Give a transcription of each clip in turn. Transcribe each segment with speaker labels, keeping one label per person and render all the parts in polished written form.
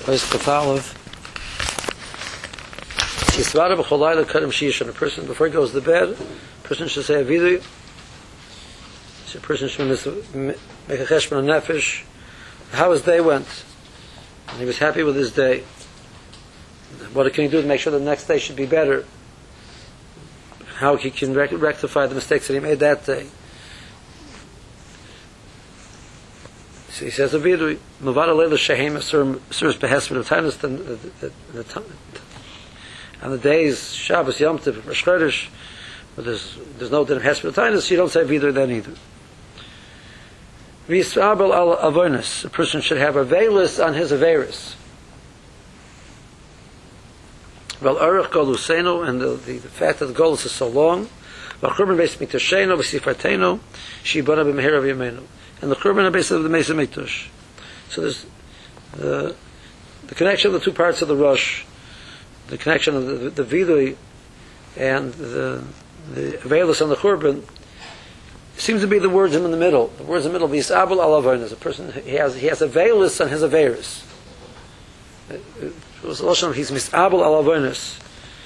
Speaker 1: Kafalev. A person, before he goes to bed, a person should say a vidui. A person should make a cheshbon nefesh. How his day went. And he was happy with his day. What can he do to make sure the next day should be better? How he can rectify the mistakes that he made that day. So he says a vidui. Mavada leila shehem serves behesed of tainus on the days Shabbos, Yom Tov, Rosh Chodesh, but there's no din of hesed of tainus, so you don't say vidui then either. V'yisrabel al avonis. A person should have a veilus on his averis. Well, arach goluseno, and the fact that the golus is so long. V'churban beis miktasheno v'sifarteno shibana b'mehera v'yamenu. And the churban beis of the Mesa Mikdash. So there's the connection of the two parts of the Rosh, the connection of the vidui and the veilus on the churban. Seems to be the words in the middle. The words in the middle. V'yisabel al avonis. A person he has a veilus on his averis. He's misabel al avonis.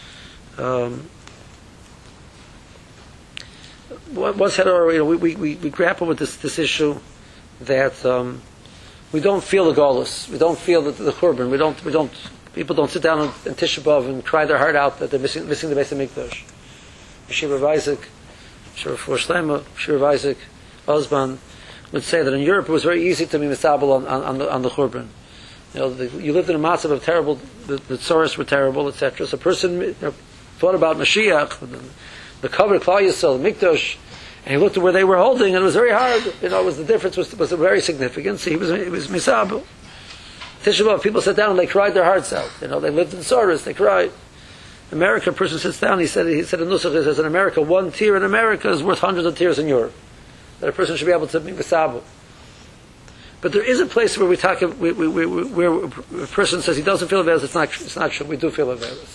Speaker 1: Once had already, we grapple with this issue that we don't feel the golus. We don't feel the churban. We don't. People don't sit down on Tisha B'av and cry their heart out that they're missing the Beis HaMikdash. Yeshiva Isaac, Shir Shlema, Shir Isaac, Osman would say that in Europe it was very easy to be misabel on the churban. You lived in a massive of terrible. The tzoros were terrible, etc. So a person thought about Mashiach, the cover Klal Yisrael, the Mikdash, and he looked at where they were holding, and it was very hard. The difference was very significant. So he was misabel. Tisha B'av, people sat down and they cried their hearts out. They lived in tzoros, they cried. America, a person sits down, he said in Nusach, he says in America, one tear in America is worth hundreds of tears in Europe. That a person should be able to be misabel. But there is a place where where a person says he doesn't feel Averis. It's not true. We do feel Averis.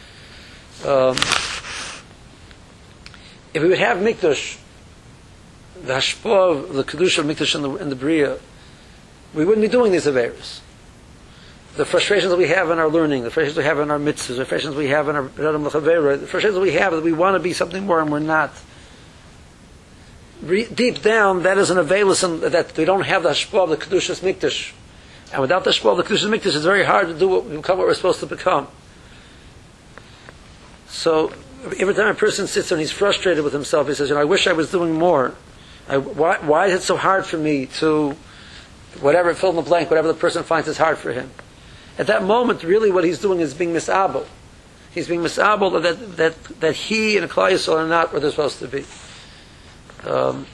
Speaker 1: If we would have Mikdash, the Hashpah, the Kedusha of Mikdash in the Bria, we wouldn't be doing these Averis. The frustrations that we have in our learning, the frustrations we have in our mitzvahs, the frustrations we have in our Radam L'Chavera, the frustrations we have that we want to be something more and we're not. Deep down, that is an Avelis, that we don't have the Hashpah of the Kedushas Mikdash. And without the Hashpah of the Kedushas Mikdash, it's very hard to become what we're supposed to become. So, every time a person sits and he's frustrated with himself, he says, I wish I was doing more. Why is it so hard for me to, whatever, fill in the blank, whatever the person finds is hard for him. At that moment, really what he's doing is being misabel. He's being misabel that he and Klal Yisrael are not where they're supposed to be. The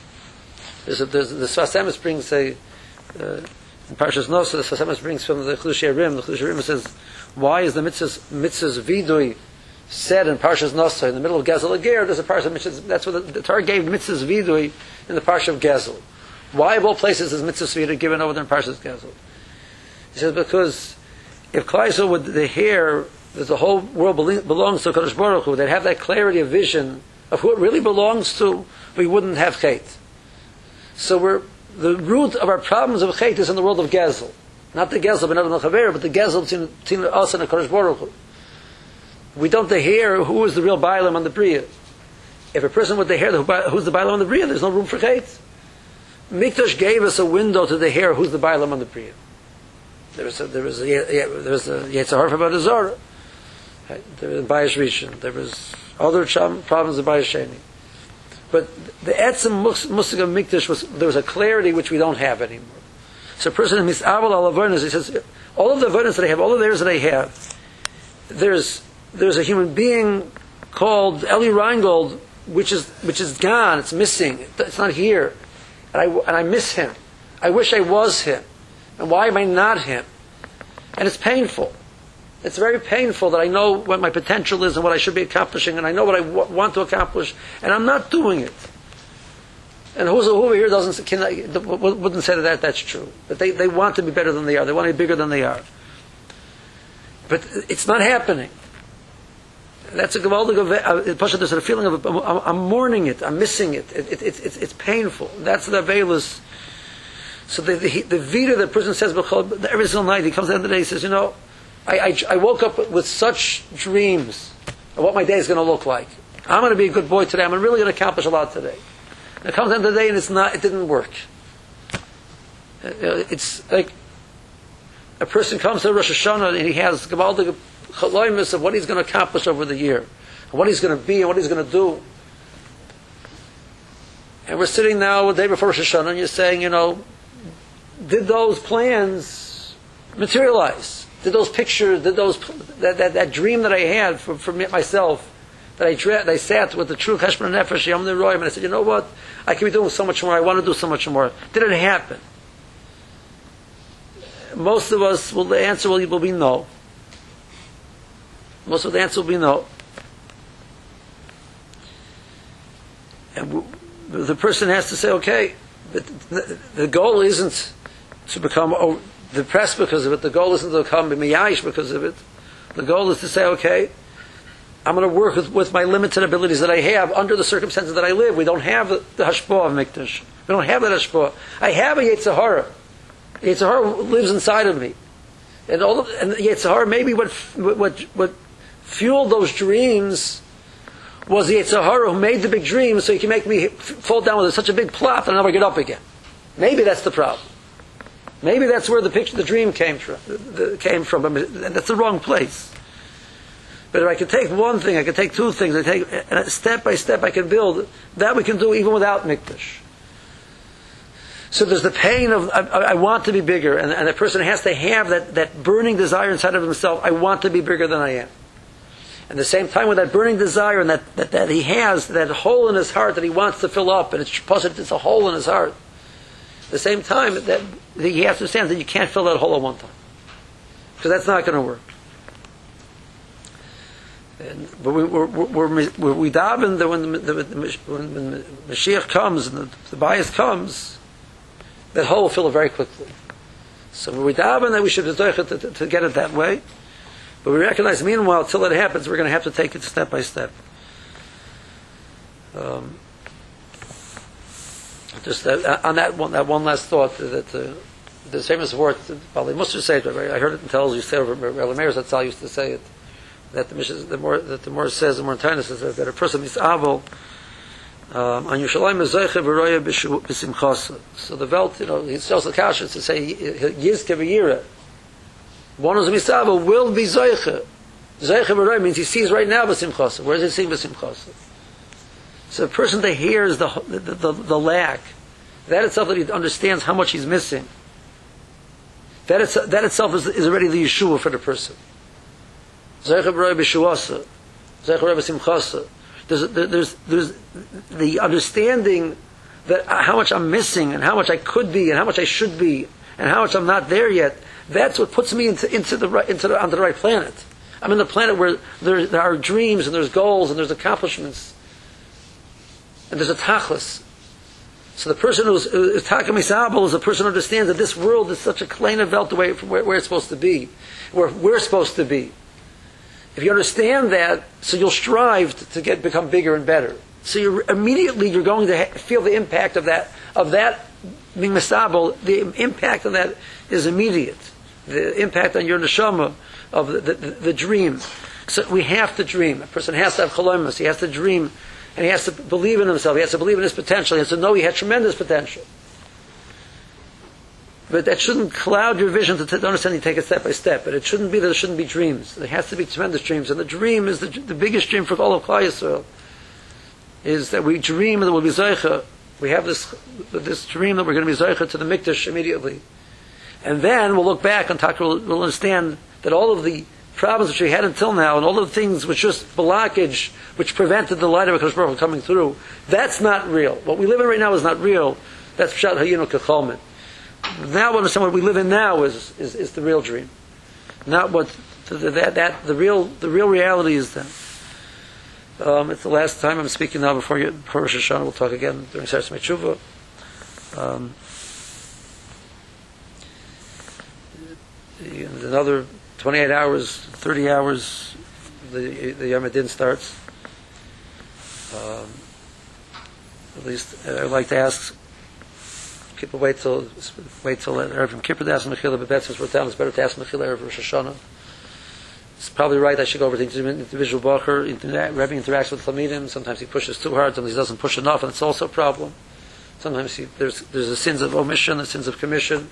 Speaker 1: Sfas Emes brings in Parshas Nosa, the Sfas Emes brings from the Chiddushei HaRim. The Chiddushei HaRim says, why is the mitzvah's vidui said in Parshas Nosa in the middle of Gezel Ager? There's a parsha mitzvahs. That's what the Torah gave mitzvah's vidui in the parsha of Gezel. Why of all places is mitzvah's vidui given over there in Parshas Gezel? He says because if Klal Yisrael would hear that the whole world belongs to Kadosh Baruch Hu, they'd have that clarity of vision of who it really belongs to, we wouldn't have Chet. So the root of our problems of Chet is in the world of Gezel. Not the Gezel ben Adam L'Chaver, but the Gezel between us and the Kadosh Baruch Hu. We don't hear who is the real Bailam on the Bria. If a person would hear who's the Bailam on the Bria, there's no room for Chet. Mikdash gave us a window to hear who's the Bailam on the Bria. There was a Yetzer Hara about Azara. There was Bayis Rishon. There was other problems of Bayis Sheni. But the Etzem Musig of Mikdash there was a clarity which we don't have anymore. So a person in Misabel al Avonis, he says, all of the Avonis that I have, all of the areas that I have, there's a human being called Eli Reingold, which is gone. It's missing. It's not here, and I miss him. I wish I was him. And why am I not him? And it's painful. It's very painful that I know what my potential is and what I should be accomplishing, and I know what I want to accomplish, and I'm not doing it. And who over here wouldn't say that that's true? That they want to be better than they are. They want to be bigger than they are. But it's not happening. That's a gewaldige. There's a feeling of I'm mourning it. I'm missing it. It's painful. That's the Avelis. So the Vita, the person says, every single night, he comes at the end of the day, he says, I woke up with such dreams of what my day is going to look like. I'm going to be a good boy today. I'm really going to accomplish a lot today. And it comes at the end of the day and it didn't work. It's like a person comes to Rosh Hashanah and he has Gabaldik Chaloimus of what he's going to accomplish over the year, and what he's going to be and what he's going to do. And we're sitting now the day before Rosh Hashanah and you're saying, did those plans materialize? Did those pictures, that dream that I had for myself, that I sat with the true Cheshbon Nefesh, Yom Neroim, and I said, you know what? I can be doing so much more. I want to do so much more. Did it happen? Most of us, the answer will be no. Most of the answer will be no. And the person has to say, okay, the goal isn't to become depressed because of it. The goal isn't to become miyayish because of it. The goal is to say, okay, I'm going to work with my limited abilities that I have under the circumstances that I live. We don't have the hashpah of Mikdash. We don't have that hashpah. I have a Yetzer Hara. Yetzer Hara lives inside of me. And Yetzer Hara, maybe what fueled those dreams was the Yetzer Hara who made the big dream so he can make me fall down with such a big plot that I'll never get up again. Maybe that's the problem. Maybe that's where the dream came from. And that's the wrong place. But if I can take one thing, I can take two things, and step by step I can build. That we can do even without Mikdash. So there's the pain of, I want to be bigger, and a person has to have that burning desire inside of himself, I want to be bigger than I am. At the same time, with that burning desire and that he has, that hole in his heart that he wants to fill up, and it's a hole in his heart. At the same time, that he has to understand that you can't fill that hole at one time. Because that's not going to work. But we daven that when Mashiach comes and the bias comes, that hole will fill it very quickly. So we daven that we should to get it that way. But we recognize, meanwhile, till it happens, we're going to have to take it step by step. Just on that one last thought, that the famous word, Bali Musar said, I heard it in Telz, you say over Meir Zatzal used to say it, that the more says, the more Tainus says that a person is Aval, on Yerushalayim is Zeiche v'roya b'simchasa. So the Welt, he tells the Kasha to say, Yizke v'yira. One who's a Misavel will be Zeiche. Zeiche v'roya means he sees right now b'simchasa. Where is he seeing b'simchasa? So a person that hears the lack, that itself, that he understands how much he's missing, that itself is already the Yeshua for the person. Zeiche v'roya b'shuasa. Zeiche v'roya b'simchasa. There's the understanding that how much I'm missing and how much I could be and how much I should be and how much I'm not there yet. That's what puts me onto the right planet. I'm in the planet where there are dreams and there's goals and there's accomplishments and there's a tachlis. So the person who's Taka Misabel is a person who understands that this world is such a kleine Welt away from where it's supposed to be, where we're supposed to be. If you understand that, so you'll strive to become bigger and better. So you're going to feel the impact of that being misabel. The impact of that is immediate. The impact on your neshama of the dream. So we have to dream. A person has to have chalomus. He has to dream, and he has to believe in himself. He has to believe in his potential. He has to know he has tremendous potential. But that shouldn't cloud your vision to understand you take it step by step. But it shouldn't be that there shouldn't be dreams. There has to be tremendous dreams. And the dream is the biggest dream for all of Klal Yisrael. Is that we dream that we'll be Zeicha. We have this dream that we're going to be Zeicha to the Mikdash immediately. And then we'll look back and we'll understand that all of the problems which we had until now and all of the things which just blockage, which prevented the light of HaKadosh Baruch Hu coming through, that's not real. What we live in right now is not real. That's Pshat Hayinu Kecholmen. Now we understand what we live in now is the real dream, not what the real reality is. Then it's the last time I'm speaking now before Rosh Hashanah. We'll talk again during Seres Mechuvah. Another 28 hours, 30 hours, the Yom Adin starts. At least I'd like to ask people wait till Erev Kippur to ask Mechila, but that's since we're down, it's better to ask Mechila Erev Rosh Hashanah. It's probably right I should go over to the individual Bacher. Rebbe interacts with Talmidim. Sometimes he pushes too hard, sometimes he doesn't push enough, and it's also a problem. Sometimes there's the sins of omission, the sins of commission.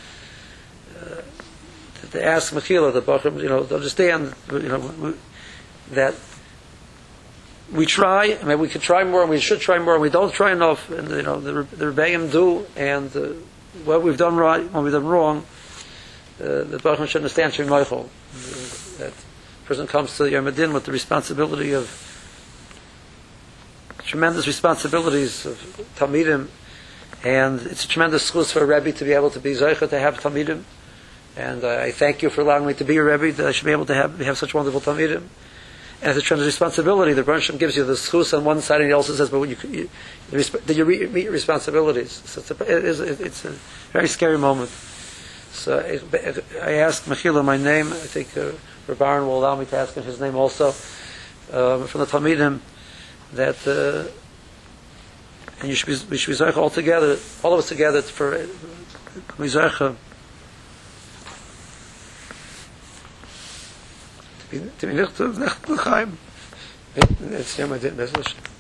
Speaker 1: To ask Mechila, the Bacher, to understand, that we try, maybe we could try more, and we should try more, and we don't try enough, and the Rebbeim do, and what we've done right, what we've done wrong, the Baruch should understand Shem Meichel. That person comes to Yom Adin with the responsibility of tremendous responsibilities of Talmidim, and it's a tremendous schus for a Rebbe to be able to be Zeicha to have Talmidim, and I thank you for allowing me to be a Rebbe, that I should be able to have such wonderful Talmidim. And it's a tremendous responsibility. The Baruch Shem gives you the schus on one side, and he also says, but did you meet your responsibilities? So it's a very scary moment. So I asked Mechila my name. I think Rabbi Aaron will allow me to ask him his name also, from the Talmidim, that and we should be Zeicha all together, all of us together, for Zeicha to be nicht zu Chaim. Jetzt ja mal das